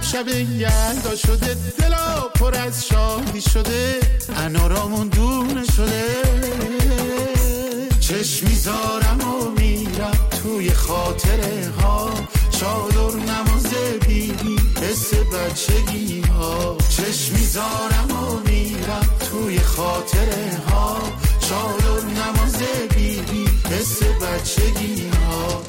شب یلدا شده، دلا پر از شادی شده، انارامون دونه شده. چشم میذارم و میرم توی خاطره ها، چادر نماز بیبی حس بچگی ها. چشم میذارم و میرم توی خاطره ها، چادر نماز بیبی حس بچگی ها.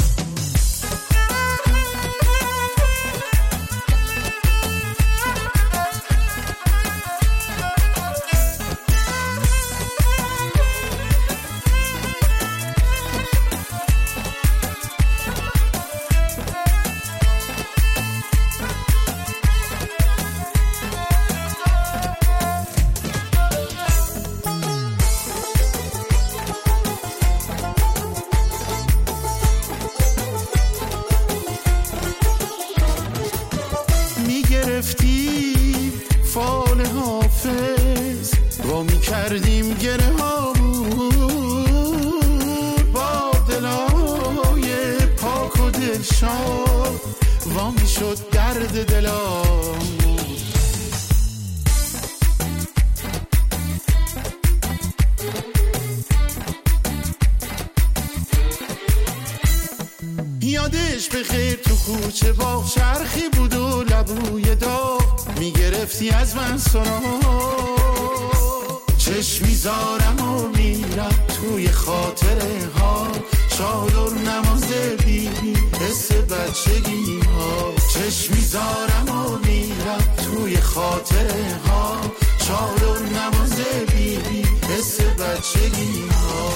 فال حافظ و می کردیم گره هامون با دلای پاک و دلشاد، و می شد درد دلامون. یادش بخیر تو کوچه باغ چرخی بود و لبوی داغ، میگرفتی از من سراغ. چشم میذارم و میرم توی خاطره ها، چادر نماز بیبی حس بچگی ها. چشم میذارم و میرم توی خاطره ها، چادر نماز بیبی حس بچگی ها.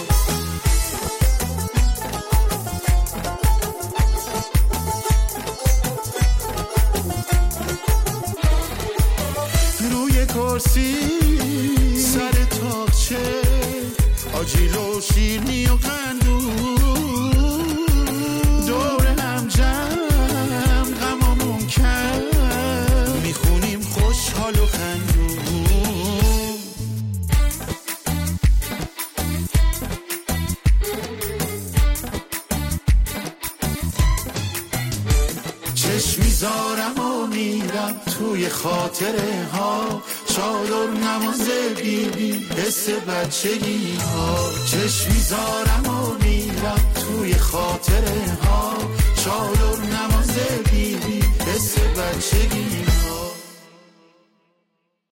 کرسی سر تاقچه، آجیل و شیرنی و قندون، دور هم جمع غمامون کم، میخونیم خوشحال و خندون. چشم میذارم و میرم توی خاطره ها، چادر نماز بیبی حس بچگی ها. چشم میذارم و میرم توی خاطره ها، چادر نماز بیبی حس بچگی ها.